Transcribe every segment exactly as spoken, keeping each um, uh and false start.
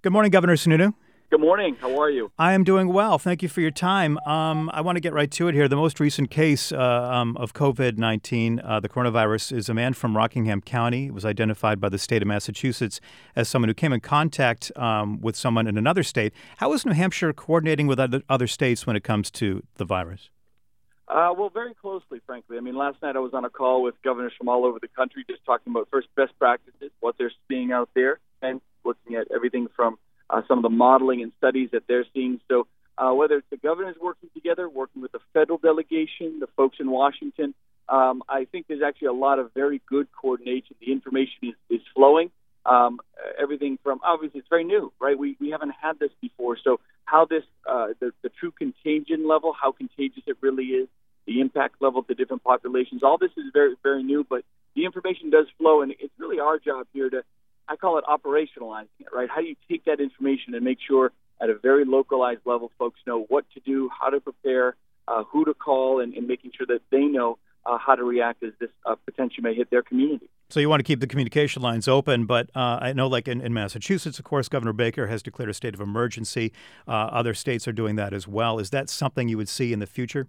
Good morning, Governor Sununu. Good morning. How are you? I am doing well. Thank you for your time. Um, I want to get right to it here. The most recent case uh, um, of COVID nineteen, uh, the coronavirus, is a man from Rockingham County. It was identified by the state of Massachusetts as someone who came in contact um, with someone in another state. How is New Hampshire coordinating with other, other states when it comes to the virus? Uh, well, very closely, frankly. I mean, last night I was on a call with governors from all over the country just talking about first best practices, what they're seeing out there, and looking at everything from Uh, some of the modeling and studies that they're seeing. So uh, whether it's the governors working together, working with the federal delegation, the folks in Washington, um, I think there's actually a lot of very good coordination. The information is, is flowing. Um, everything from, obviously, it's very new, right? We we haven't had this before. So how this, uh, the, the true contagion level, how contagious it really is, the impact level to different populations, all this is very, very new, but the information does flow, and it's really our job here to, I call it operationalizing it, right? How do you take that information and make sure at a very localized level folks know what to do, how to prepare, uh, who to call, and, and making sure that they know uh, how to react as this uh, potentially may hit their community. So you want to keep the communication lines open, but uh, I know like in, in Massachusetts, of course, Governor Baker has declared a state of emergency. Uh, other states are doing that as well. Is that something you would see in the future?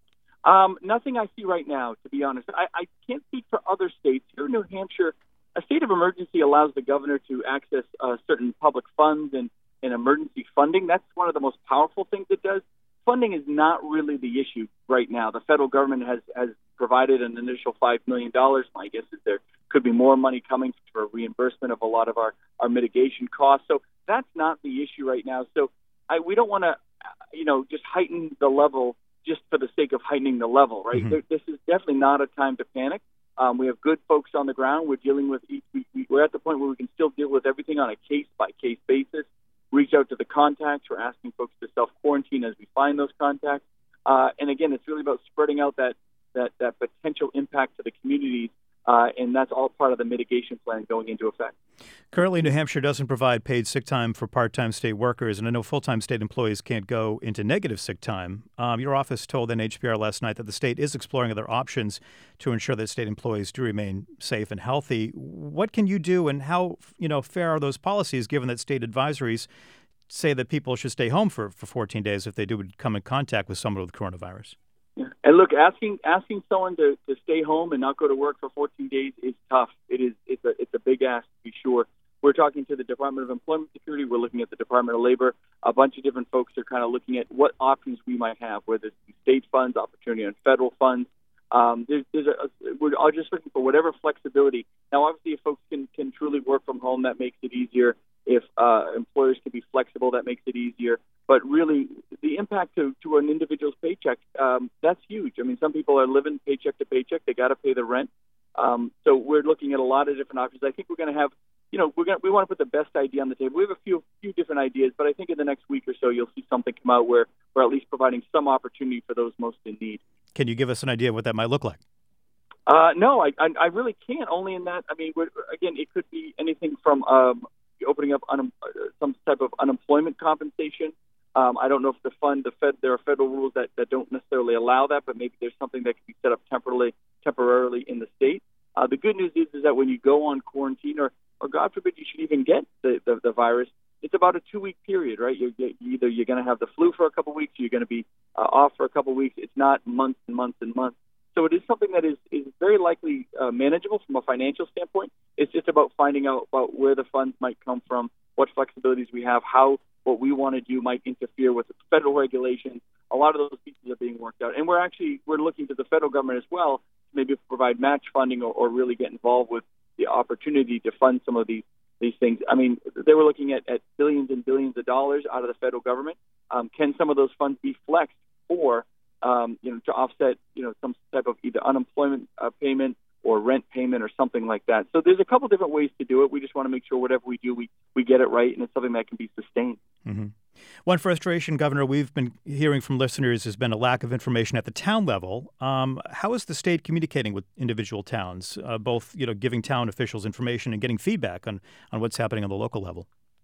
Um, nothing I see right now, to be honest. I, I can't speak for other states. Here in New Hampshire, a state of emergency allows the governor to access uh, certain public funds and, and emergency funding. That's one of the most powerful things it does. Funding is not really the issue right now. The federal government has, has provided an initial five million dollars. My guess is there could be more money coming for reimbursement of a lot of our, our mitigation costs. So that's not the issue right now. So I, we don't want to, you know, just heighten the level just for the sake of heightening the level, right? Mm-hmm. There, this is definitely not a time to panic. Um, we have good folks on the ground. We're dealing with each, we, we're at the point where we can still deal with everything on a case-by-case basis, reach out to the contacts. We're asking folks to self-quarantine as we find those contacts. Uh, and again, it's really about spreading out that, that, that potential impact to the communities, uh, and that's all part of the mitigation plan going into effect. Currently, New Hampshire doesn't provide paid sick time for part-time state workers, and I know full-time state employees can't go into negative sick time. Um, your office told N H P R last night that the state is exploring other options to ensure that state employees do remain safe and healthy. What can you do, and how you know fair are those policies, given that state advisories say that people should stay home for, for fourteen days if they do come in contact with someone with coronavirus? Yeah. And look, asking asking someone to, to stay home and not go to work for fourteen days is tough. It is it's a it's a big ask, to be sure. We're talking to the Department of Employment Security. We're looking at the Department of Labor. A bunch of different folks are kind of looking at what options we might have, whether it's state funds, opportunity on federal funds. Um, there's, there's a, we're all just looking for whatever flexibility. Now, obviously, if folks can, can truly work from home, that makes it easier. If uh, employers can be flexible, that makes it easier. But really, the impact to, to an individual's paycheck, um, that's huge. I mean, some people are living paycheck to paycheck. They got to pay the rent. Um, so we're looking at a lot of different options. I think we're going to have, you know, we're going we want to put the best idea on the table. We have a few few different ideas, but I think in the next week or so, you'll see something come out where we're at least providing some opportunity for those most in need. Can you give us an idea of what that might look like? Uh, no, I, I I really can't. Only in that, I mean, we're, again, it could be anything from um, opening up un, some type of unemployment compensation. Um, I don't know if the fund, the Fed, there are federal rules that, that don't necessarily allow that, but maybe there's something that can be set up temporarily temporarily in the state. Uh, the good news is, is that when you go on quarantine, or, or God forbid you should even get the, the, the virus, it's about a two-week period, right? You're, you're either you're going to have the flu for a couple of weeks, or you're going to be uh, off for a couple of weeks. It's not months and months and months. So it is something that is, is very likely uh, manageable from a financial standpoint. It's just about finding out about where the funds might come from, what flexibilities we have, how what we want to do might interfere with federal regulations. A lot of those pieces are being worked out. And we're actually, we're looking to the federal government as well to maybe provide match funding or, or really get involved with the opportunity to fund some of these these things. I mean, they were looking at, at billions and billions of dollars out of the federal government. Um, can some of those funds be flexed for, um, you know, to offset, you know, some type of either unemployment uh, payment or rent payment or something like that? So there's a couple different ways to do it. We just want to make sure whatever we do, we, we get it right, and it's something that can be sustained. Mm-hmm. One frustration, Governor, we've been hearing from listeners has been a lack of information at the town level. Um, how is the state communicating with individual towns, uh, both you know, giving town officials information and getting feedback on, on what's happening on the local level?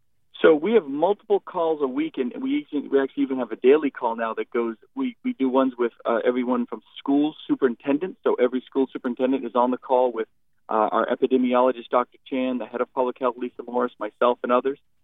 So we have multiple calls a week, and we we actually even have a daily call now that goes. We, we do ones with uh, everyone from school superintendents. So every school superintendent is on the call with uh, our epidemiologist, Doctor Chan, the head of public health, Lisa Morris, myself, and others.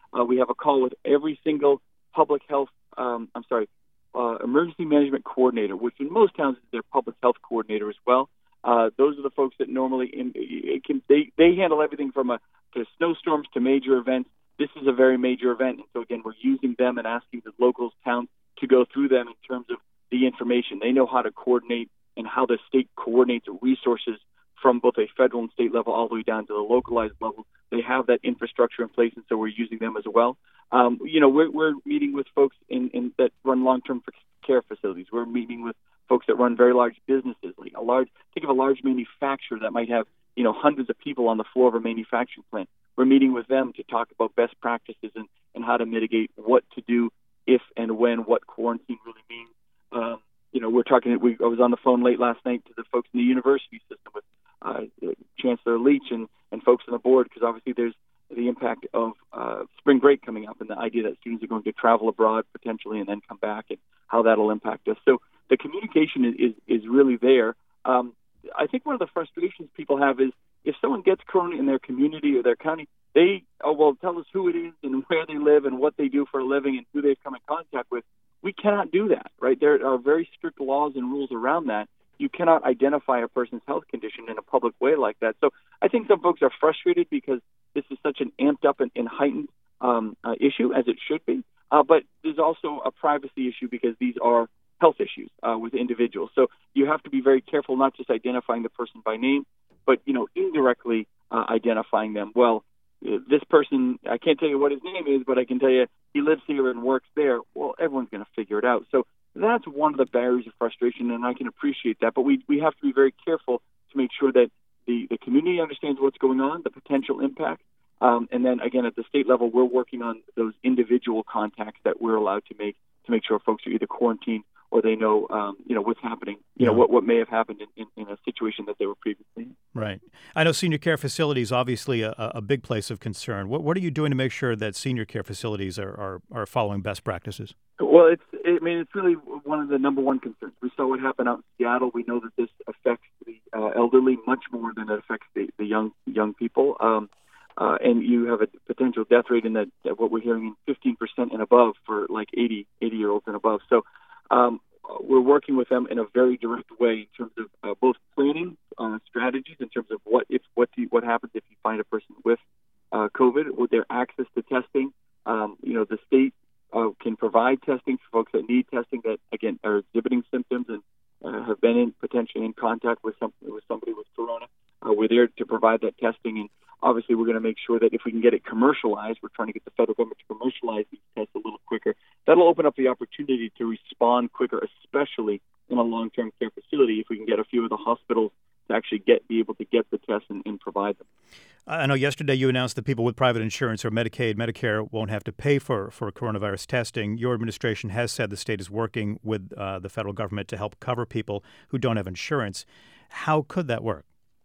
Uh, we have a call with every single public health, um, I'm sorry, uh, emergency management coordinator, which in most towns is their public health coordinator as well. Uh, those are the folks that normally in, it can, they, they handle everything from a, to snowstorms to major events. This is a very major event, and so again, we're using them and asking the locals, towns, to go through them in terms of the information. They know how to coordinate and how the state coordinates resources from both a federal and state level all the way down to the localized level. They have that infrastructure in place, and so we're using them as well. Um, you know, we're, we're meeting with folks in, in that run long-term care facilities. We're meeting with folks that run very large businesses, like a large, think of a large manufacturer that might have, you know, hundreds of people on the floor of a manufacturing plant. We're meeting with them to talk about best practices and, and how to mitigate what to do if and when, what quarantine really means. Um, you know, we're talking, we, I was on the phone late last night to the folks in the university system with uh, Chancellor Leach and, and folks on the board, because obviously there's the impact of uh, spring break coming up and the idea that students are going to travel abroad potentially and then come back and how that'll impact us. So the communication is, is, is really there. Um, I think one of the frustrations people have is if someone gets corona in their community or their county, they, oh, well, tell us who it is and where they live and what they do for a living and who they've come in contact with. We cannot do that, right? There are very strict laws and rules around that. You cannot identify a person's health condition in a public way like that. So I think some folks are frustrated because this is such an amped up and, and heightened um, uh, issue, as it should be. Uh, but there's also a privacy issue because these are health issues uh, with individuals. So you have to be very careful, not just identifying the person by name, but, you know, indirectly uh, identifying them. Well, uh, this person, I can't tell you what his name is, but I can tell you he lives here and works there. Well, everyone's going to figure it out. So that's one of the barriers of frustration, and I can appreciate that. But we, we have to be very careful to make sure that the, the community understands what's going on, the potential impact. Um, and then, again, at the state level, we're working on those individual contacts that we're allowed to make to make sure folks are either quarantined or they know, um, you know, what's happening, you know, Yeah. what, what may have happened in, in, in a situation that they were previously in. Right. I know senior care facilities, obviously a, a big place of concern. What, what are you doing to make sure that senior care facilities are, are, are following best practices? Well, it's, I mean, it's really one of the number one concerns. We saw what happened out in Seattle. We know that this affects the uh, elderly much more than it affects the, the young young people. Um, uh, and you have a potential death rate in that, what we're hearing, in fifteen percent and above for like eighty, eighty-year-olds and above. So um, we're working with them in a very direct way in terms of uh, both planning uh, strategies, in terms of what if what do you, what happens if you find a person with uh, COVID, with their access to testing. Um, you know, the state uh, can provide testing for folks that need testing that, again, are exhibiting symptoms and uh, have been in potentially in contact with some with somebody with corona. Uh, we're there to provide that testing, and obviously we're going to make sure that if we can get it commercialized, we're trying to get the federal government to commercialize these tests a little quicker. That'll open up the opportunity to respond quicker, especially in a long-term care facility, if we can get a few of the hospitals to actually get be able to get the tests and, and provide them. I know yesterday you announced that people with private insurance or Medicaid, Medicare won't have to pay for, for coronavirus testing. Your administration has said the state is working with uh, the federal government to help cover people who don't have insurance. How could that work?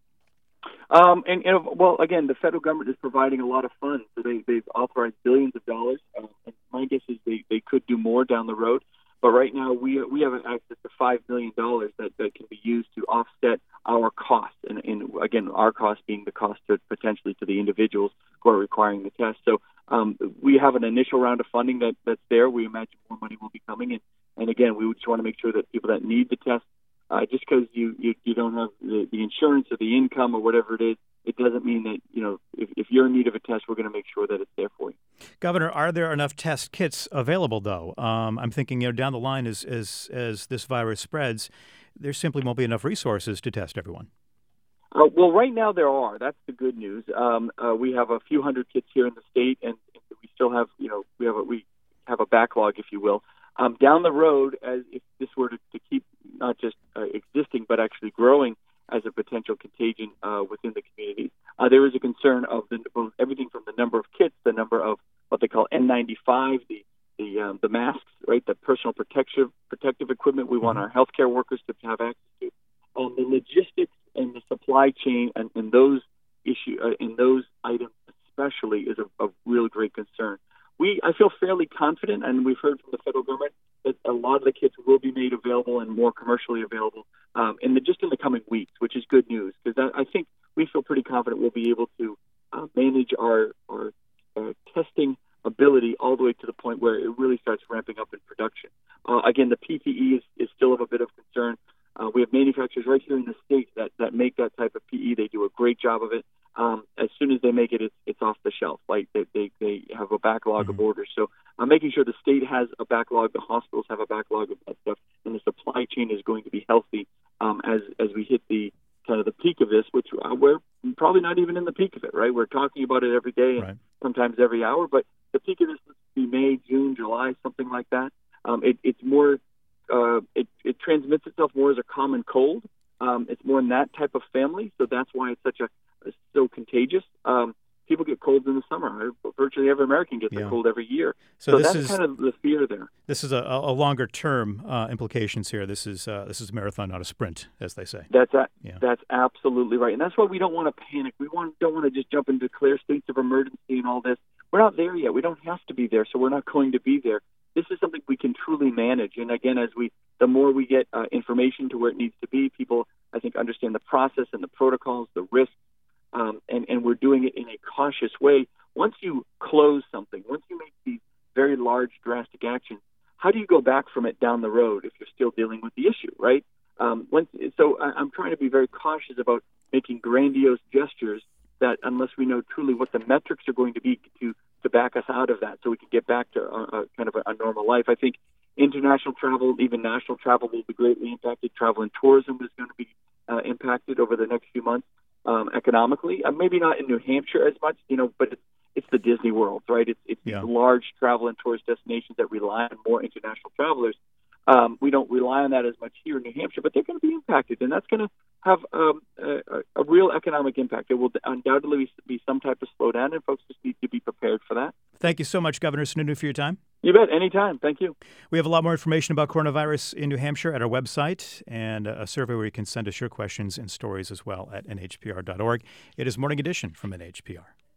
Um, and, and, well, again, the federal government is providing a lot of funds. So they, they've authorized billions of dollars. Um, and my guess is they, they could do more down the road. But right now, we we have access to five million dollars that, that can be used to offset our costs. And, and again, our cost being the cost to potentially to the individuals who are requiring the test. So um, we have an initial round of funding that, that's there. We imagine more money will be coming. And, and again, we just want to make sure that people that need the test, Uh, just because you, you, you don't have the, the insurance or the income or whatever it is, it doesn't mean that, you know, if, if you're in need of a test, we're going to make sure that it's there for you. Governor, are there enough test kits available, though? Um, I'm thinking, you know, down the line as, as, as this virus spreads, there simply won't be enough resources to test everyone. Uh, well, right now there are. That's the good news. Um, uh, we have a few hundred kits here in the state, and, and we still have, you know, we have a, we have a backlog, if you will. Um, down the road, as if this were to, to keep not just uh, existing, but actually growing as a potential contagion uh, within the community, uh, there is a concern of the, both everything from the number of kits, the number of what they call N ninety-five, the the, um, the masks, right, the personal protective protective equipment we want our healthcare workers to have access to, um, the logistics and the supply chain, and, and those issue uh, and those items especially is a, a real great concern. We, I feel fairly confident, and we've heard from the federal government that a lot of the kits will be made available and more commercially available um, in the, just in the coming weeks, which is good news, because I think we feel pretty confident we'll be able to uh, manage our, our uh, testing ability all the way to the point where it really starts ramping up in production. Uh, again, the P P E is, is still of a bit of concern. Uh, we have manufacturers right here in the state that, that make that type of P P E. They do a great job of it. Um, as soon as they make it, it's, it's off the shelf. Like they, they, they have a backlog mm-hmm. of orders. So I'm making sure the state has a backlog, the hospitals have a backlog of that stuff, and the supply chain is going to be healthy um, as as we hit the kind of the peak of this, which uh, we're probably not even in the peak of it, right? We're talking about it every day and right. sometimes every hour, but the peak of this would be May, June, July, something like that. Um, it, it's more, uh, it, it transmits itself more as a common cold. Um, it's more in that type of family, so that's why it's such a it's so contagious. Um, people get colds in the summer. Virtually every American gets yeah. a cold every year. So, so this that's is kind of the fear there. This is a, a longer term uh, implications here. This is uh, this is a marathon, not a sprint, as they say. That's a, yeah. that's absolutely right, and that's why we don't want to panic. We want don't want to just jump into declare states of emergency and all this. We're not there yet. We don't have to be there, so we're not going to be there. This is something we can truly manage. And again, as we the more we get uh, information to where it needs to be, people I think understand the process and the protocols, the risks. Um, and, and we're doing it in a cautious way. Once you close something, once you make these very large, drastic actions, how do you go back from it down the road if you're still dealing with the issue, right? Um, once, so I, I'm trying to be very cautious about making grandiose gestures that unless we know truly what the metrics are going to be to, to back us out of that so we can get back to a, a kind of a, a normal life. I think international travel, even national travel will be greatly impacted. Travel and tourism is going to be uh, impacted over the next few months. Um, economically, uh, maybe not in New Hampshire as much, you know, but it's, it's the Disney World, right? It's, it's yeah. these large travel and tourist destinations that rely on more international travelers. Um, we don't rely on that as much here in New Hampshire, but they're going to be impacted, and that's going to have um, a, a real economic impact. There will undoubtedly be some type of slowdown, and folks just need to be prepared for that. Thank you so much, Governor Sununu, for your time. You bet. Anytime. Thank you. We have a lot more information about coronavirus in New Hampshire at our website and a survey where you can send us your questions and stories as well at N H P R dot org. It is Morning Edition from N H P R.